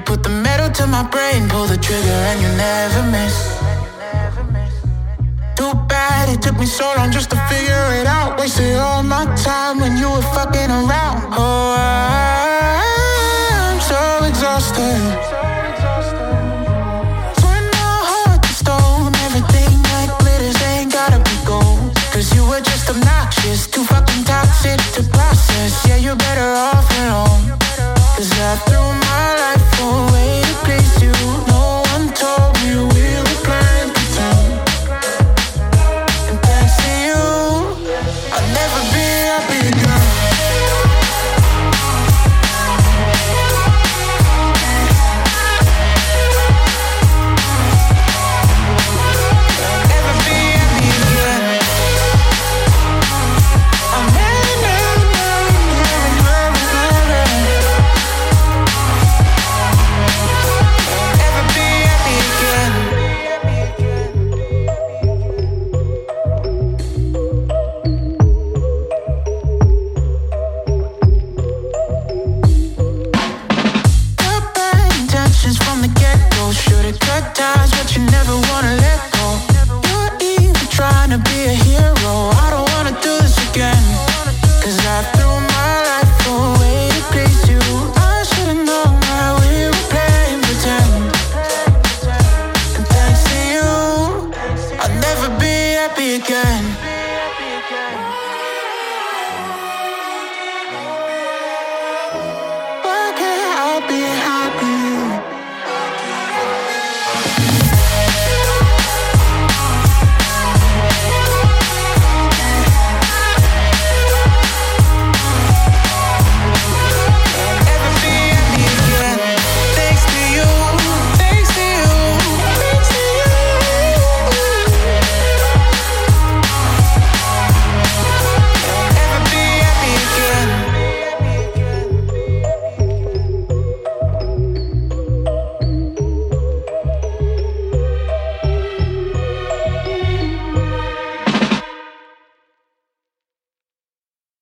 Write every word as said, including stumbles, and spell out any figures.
put the metal to my brain, pull the trigger and you never miss. Too bad it took me so long just to figure it out. Wasted all my time when you were fucking around. Oh, I'm so exhausted. When my heart is stone, everything that glitters ain't gotta be gold. Cause you were just obnoxious, too fucking toxic to process. Yeah, you're better off alone. Cause I threw my life away.